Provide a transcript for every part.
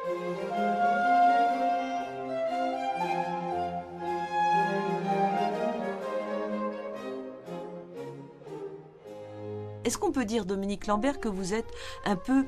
Est-ce qu'on peut dire, Dominique Lambert, que vous êtes un peu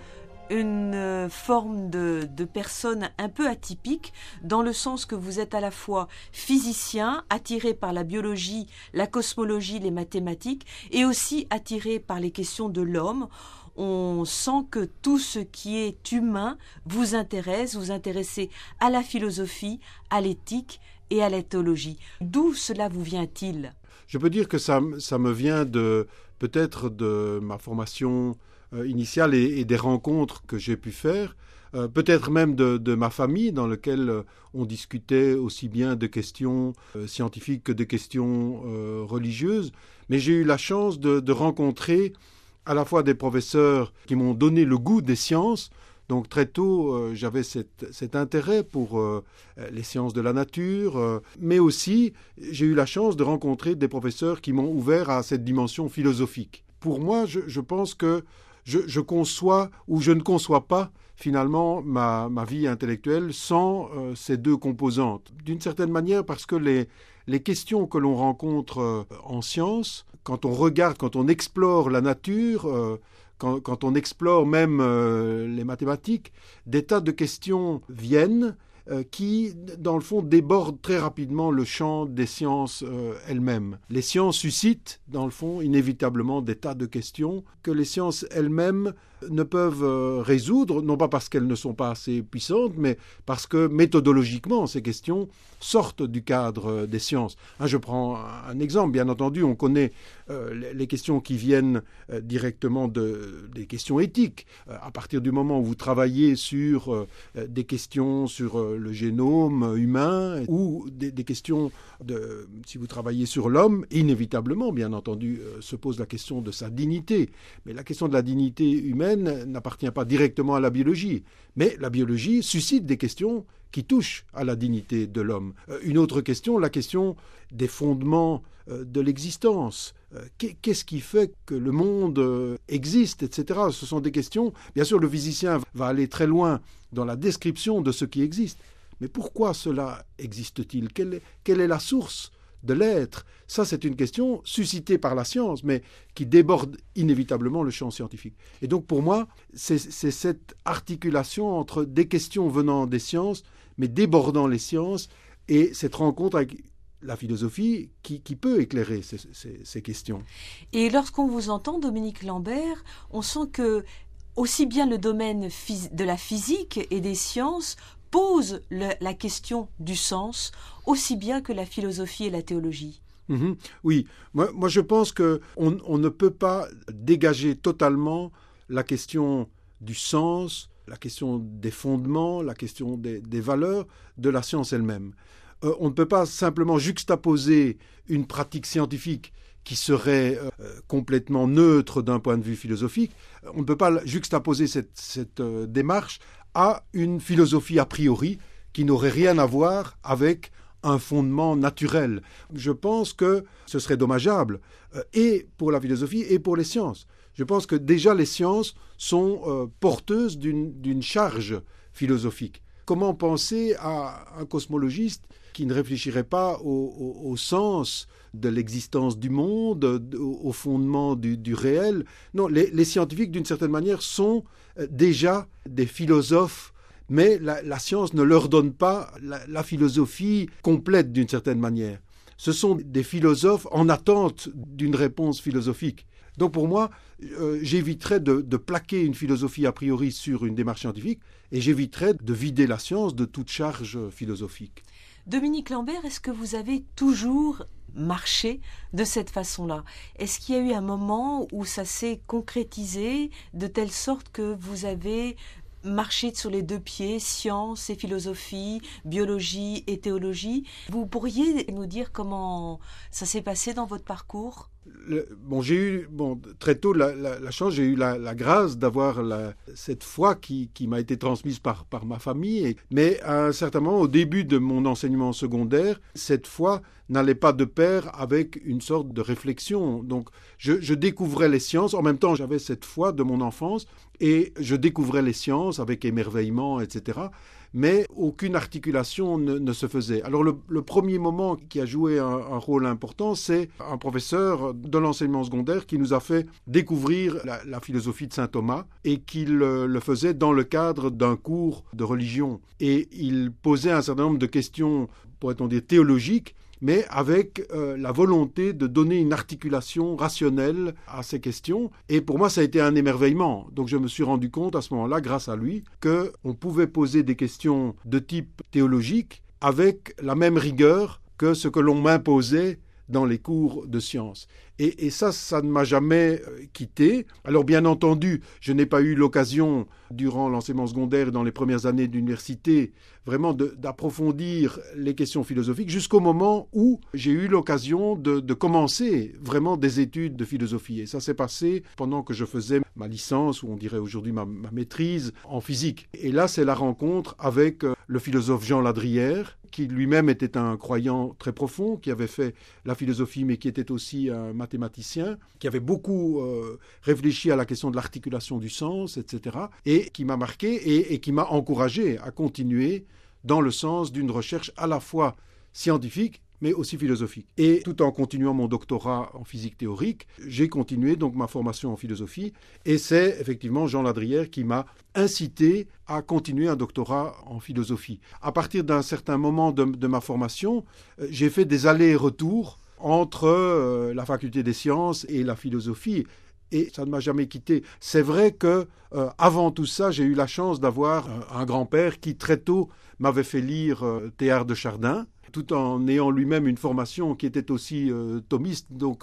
une forme de personne un peu atypique, dans le sens que vous êtes à la fois physicien, attiré par la biologie, la cosmologie, les mathématiques, et aussi attiré par les questions de l'homme? On sent que tout ce qui est humain vous intéresse, vous intéressez à la philosophie, à l'éthique et à l'éthologie. D'où cela vous vient-il? Je peux dire que ça me vient peut-être de ma formation initiale et des rencontres que j'ai pu faire, peut-être même de ma famille dans laquelle on discutait aussi bien de questions scientifiques que de questions religieuses. Mais j'ai eu la chance de rencontrer à la fois des professeurs qui m'ont donné le goût des sciences. Donc très tôt, j'avais cet intérêt pour les sciences de la nature, mais aussi j'ai eu la chance de rencontrer des professeurs qui m'ont ouvert à cette dimension philosophique. Pour moi, je pense que je conçois ou je ne conçois pas finalement ma vie intellectuelle sans ces deux composantes. D'une certaine manière, parce que les questions que l'on rencontre en sciences, quand on regarde, quand on explore la nature, quand on explore même les mathématiques, des tas de questions viennent qui, dans le fond, débordent très rapidement le champ des sciences elles-mêmes. Les sciences suscitent, dans le fond, inévitablement des tas de questions que les sciences elles-mêmes ne peuvent résoudre, non pas parce qu'elles ne sont pas assez puissantes, mais parce que méthodologiquement, ces questions sortent du cadre des sciences. Je prends un exemple, bien entendu, on connaît les questions qui viennent directement des questions éthiques. À partir du moment où vous travaillez sur des questions sur le génome humain ou des questions, si vous travaillez sur l'homme, inévitablement, bien entendu, se pose la question de sa dignité. Mais la question de la dignité humaine n'appartient pas directement à la biologie. Mais la biologie suscite des questions qui touchent à la dignité de l'homme. Une autre question, la question des fondements de l'existence. Qu'est-ce qui fait que le monde existe, etc. Ce sont des questions. Bien sûr, le physicien va aller très loin dans la description de ce qui existe. Mais pourquoi cela existe-t-il ? Quelle est la source de l'être? Ça, c'est une question suscitée par la science, mais qui déborde inévitablement le champ scientifique. Et donc, pour moi, c'est cette articulation entre des questions venant des sciences, mais débordant les sciences, et cette rencontre avec la philosophie qui peut éclairer ces questions. Et lorsqu'on vous entend, Dominique Lambert, on sent que aussi bien le domaine de la physique et des sciences pose la question du sens, aussi bien que la philosophie et la théologie. Oui, moi je pense qu'on ne peut pas dégager totalement la question du sens, la question des fondements, la question des valeurs de la science elle-même. On ne peut pas simplement juxtaposer une pratique scientifique qui serait complètement neutre d'un point de vue philosophique. On ne peut pas juxtaposer cette démarche à une philosophie a priori qui n'aurait rien à voir avec un fondement naturel. Je pense que ce serait dommageable, et pour la philosophie et pour les sciences. Je pense que déjà les sciences sont porteuses d'une charge philosophique. Comment penser à un cosmologiste qui ne réfléchirait pas au sens de l'existence du monde, au fondement du réel? Non, les scientifiques, d'une certaine manière, sont déjà des philosophes, mais la science ne leur donne pas la philosophie complète, d'une certaine manière. Ce sont des philosophes en attente d'une réponse philosophique. Donc pour moi, j'éviterais de plaquer une philosophie a priori sur une démarche scientifique, et j'éviterais de vider la science de toute charge philosophique. Dominique Lambert, est-ce que vous avez toujours marché de cette façon-là? Est-ce qu'il y a eu un moment où ça s'est concrétisé de telle sorte que vous avez marché sur les deux pieds, science et philosophie, biologie et théologie? Vous pourriez nous dire comment ça s'est passé dans votre parcours? J'ai eu très tôt la chance, j'ai eu la grâce d'avoir cette foi qui m'a été transmise par ma famille. Mais à un certain moment, au début de mon enseignement secondaire, cette foi n'allait pas de pair avec une sorte de réflexion. Donc je découvrais les sciences, en même temps j'avais cette foi de mon enfance, et je découvrais les sciences avec émerveillement, etc. Mais aucune articulation ne se faisait. Alors le premier moment qui a joué un rôle important, c'est un professeur de l'enseignement secondaire qui nous a fait découvrir la philosophie de saint Thomas, et qu'il le faisait dans le cadre d'un cours de religion. Et il posait un certain nombre de questions, pourrait-on dire, théologiques, mais avec la volonté de donner une articulation rationnelle à ces questions. Et pour moi, ça a été un émerveillement. Donc je me suis rendu compte à ce moment-là, grâce à lui, qu'on pouvait poser des questions de type théologique avec la même rigueur que ce que l'on m'imposait dans les cours de sciences. Et ça ne m'a jamais quitté. Alors bien entendu, je n'ai pas eu l'occasion, durant l'enseignement secondaire et dans les premières années d'université, vraiment d'approfondir les questions philosophiques, jusqu'au moment où j'ai eu l'occasion de commencer vraiment des études de philosophie. Et ça s'est passé pendant que je faisais ma licence, ou on dirait aujourd'hui ma maîtrise, en physique. Et là, c'est la rencontre avec le philosophe Jean Ladrière, qui lui-même était un croyant très profond, qui avait fait la philosophie, mais qui était aussi un mathématicien, qui avait beaucoup réfléchi à la question de l'articulation du sens, etc., et qui m'a marqué et qui m'a encouragé à continuer dans le sens d'une recherche à la fois scientifique, mais aussi philosophique. Et tout en continuant mon doctorat en physique théorique, j'ai continué donc ma formation en philosophie, et c'est effectivement Jean Ladrière qui m'a incité à continuer un doctorat en philosophie. À partir d'un certain moment de ma formation, j'ai fait des allers-retours entre la faculté des sciences et la philosophie, et ça ne m'a jamais quitté. C'est vrai que avant tout ça, j'ai eu la chance d'avoir un grand-père qui très tôt m'avait fait lire Théard de Chardin, tout en ayant lui-même une formation qui était aussi thomiste. Donc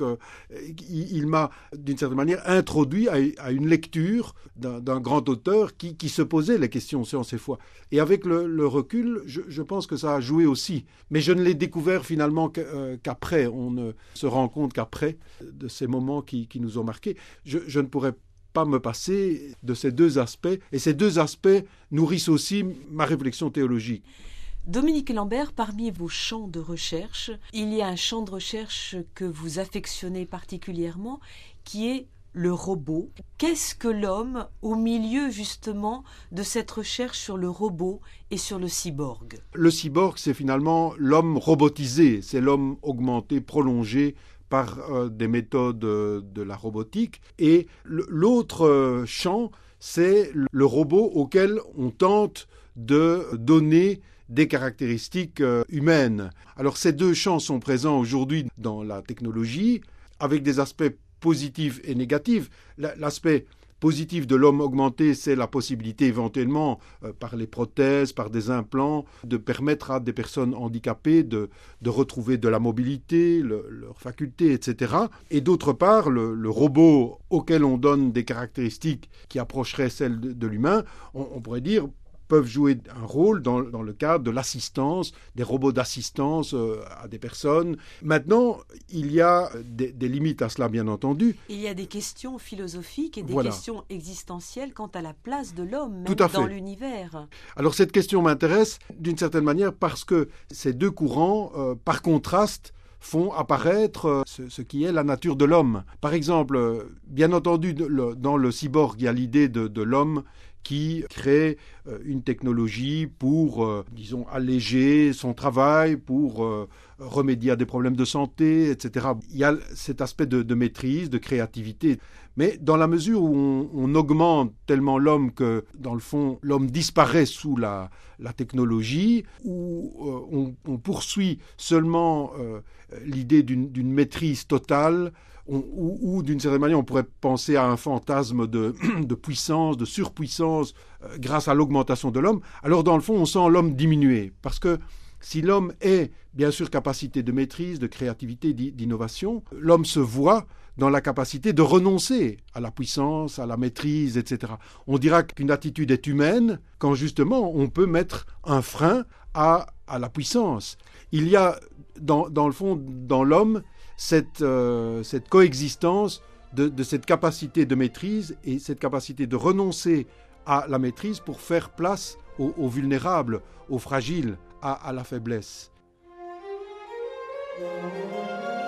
il m'a d'une certaine manière introduit à une lecture d'un grand auteur qui se posait les questions science et foi. Et avec le recul, je pense que ça a joué aussi. Mais je ne l'ai découvert finalement qu'après. On ne se rend compte qu'après de ces moments qui nous ont marqués. Je ne pourrais pas me passer de ces deux aspects. Et ces deux aspects nourrissent aussi ma réflexion théologique. Dominique Lambert, parmi vos champs de recherche, il y a un champ de recherche que vous affectionnez particulièrement, qui est le robot. Qu'est-ce que l'homme au milieu justement de cette recherche sur le robot et sur le cyborg ? Le cyborg, c'est finalement l'homme robotisé, c'est l'homme augmenté, prolongé par des méthodes de la robotique. Et l'autre champ, c'est le robot auquel on tente de donner des caractéristiques humaines. Alors ces deux champs sont présents aujourd'hui dans la technologie, avec des aspects positifs et négatifs. L'aspect positif de l'homme augmenté, c'est la possibilité éventuellement, par les prothèses, par des implants, de permettre à des personnes handicapées de retrouver de la mobilité, leurs facultés, etc. Et d'autre part, le robot auquel on donne des caractéristiques qui approcheraient celles de l'humain, on pourrait dire, peuvent jouer un rôle dans le cadre de l'assistance, des robots d'assistance à des personnes. Maintenant, il y a des limites à cela, bien entendu. Il y a des questions philosophiques et des Voilà. questions existentielles quant à la place de l'homme, même Tout à fait. dans l'univers. Alors cette question m'intéresse d'une certaine manière parce que ces deux courants, par contraste, font apparaître ce qui est la nature de l'homme. Par exemple, bien entendu, dans le cyborg, il y a l'idée de l'homme qui crée une technologie pour, disons, alléger son travail, pour remédier à des problèmes de santé, etc. Il y a cet aspect de maîtrise, de créativité. Mais dans la mesure où on augmente tellement l'homme que, dans le fond, l'homme disparaît sous la technologie, où on poursuit seulement l'idée d'une maîtrise totale, ou d'une certaine manière, on pourrait penser à un fantasme de puissance, de surpuissance, grâce à l'augmentation de l'homme, alors dans le fond, on sent l'homme diminuer. Parce que si l'homme est, bien sûr, capacité de maîtrise, de créativité, d'innovation, l'homme se voit dans la capacité de renoncer à la puissance, à la maîtrise, etc. On dira qu'une attitude est humaine quand, justement, on peut mettre un frein à la puissance. Il y a, dans le fond, dans l'homme, cette coexistence de cette capacité de maîtrise et cette capacité de renoncer à la maîtrise pour faire place aux vulnérables, aux fragiles, à la faiblesse.